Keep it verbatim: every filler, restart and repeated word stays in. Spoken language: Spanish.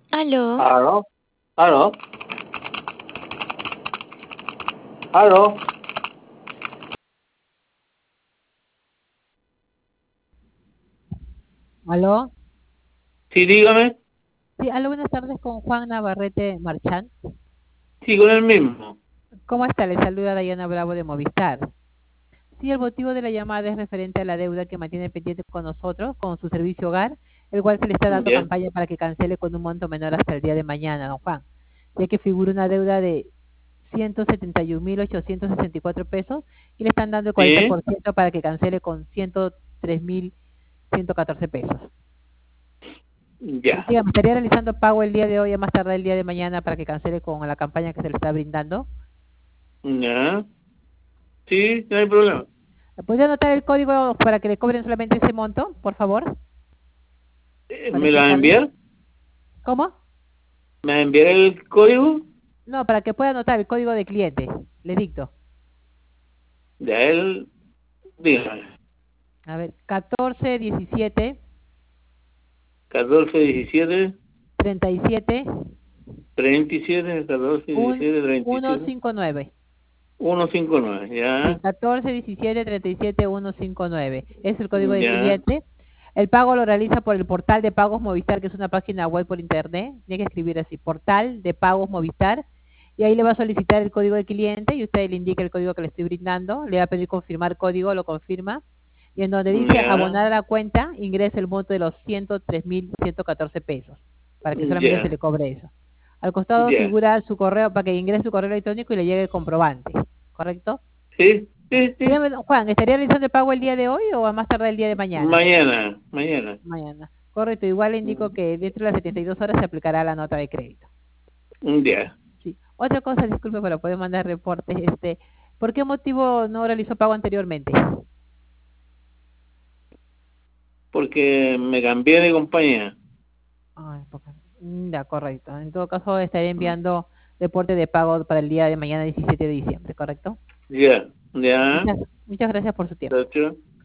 ¿Aló? ¿Aló? ¿Aló? ¿Aló? ¿Aló? Sí, dígame. Sí, aló, buenas tardes con Juan Navarrete Marchán. Sí, con el mismo. ¿Cómo está? Le saluda Dayana Bravo de Movistar. Sí, el motivo de la llamada es referente a la deuda que mantiene pendiente con nosotros, con su servicio hogar, el cual se le está dando Ya. campaña para que cancele con un monto menor hasta el día de mañana, don Juan, ya que figura una deuda de ciento setenta y un mil ochocientos sesenta y cuatro pesos y le están dando el cuarenta Sí, por ciento para que cancele con ciento tres mil ciento catorce pesos. ya. Dígame, ¿estaría realizando pago el día de hoy a más tardar el día de mañana para que cancele con la campaña que se le está brindando? Ya. Sí, no hay problema. ¿Podría anotar el código para que le cobren solamente ese monto, por favor? Eh, Para ¿Me la va a indicarle. enviar? ¿Cómo? ¿Me va a enviar el código? No, para que pueda anotar el código de cliente. Le dicto. Ya él, dígame. A ver, catorce diecisiete catorce, diecisiete, treinta y siete treinta y siete, catorce, diecisiete, treinta y siete, ciento cincuenta y nueve. ciento cincuenta y nueve. Sí, Ya. catorce diecisiete treinta y siete ciento cincuenta y nueve. Es el código de Ya. cliente. El pago lo realiza por el portal de pagos Movistar, que es una página web por internet. Tiene que escribir así, portal de pagos Movistar. Y ahí le va a solicitar el código de cliente y usted le indica el código que le estoy brindando. Le va a pedir confirmar código, lo confirma. Y en donde dice Ya. abonar a la cuenta, ingresa el monto de los ciento tres mil ciento catorce pesos, para que solamente se Ya. le cobre eso. Al costado Ya. figura su correo, para que ingrese su correo electrónico y le llegue el comprobante, ¿correcto? Sí, sí, sí. Dígame, don Juan, ¿estaría realizando el pago el día de hoy o a más tardar el día de mañana? Mañana, mañana. Mañana. Correcto, igual le indico que dentro de las setenta y dos horas se aplicará la nota de crédito. Ya. Sí. Otra cosa, disculpe, para poder mandar reportes, este, ¿por qué motivo no realizó pago anteriormente? Porque me cambié de compañía. Ay, poca- mm, ya, correcto. En todo caso, estaré enviando reporte de pago para el día de mañana, diecisiete de diciembre, ¿correcto? Ya. Ya. Muchas, muchas gracias por su tiempo. ¿De hecho?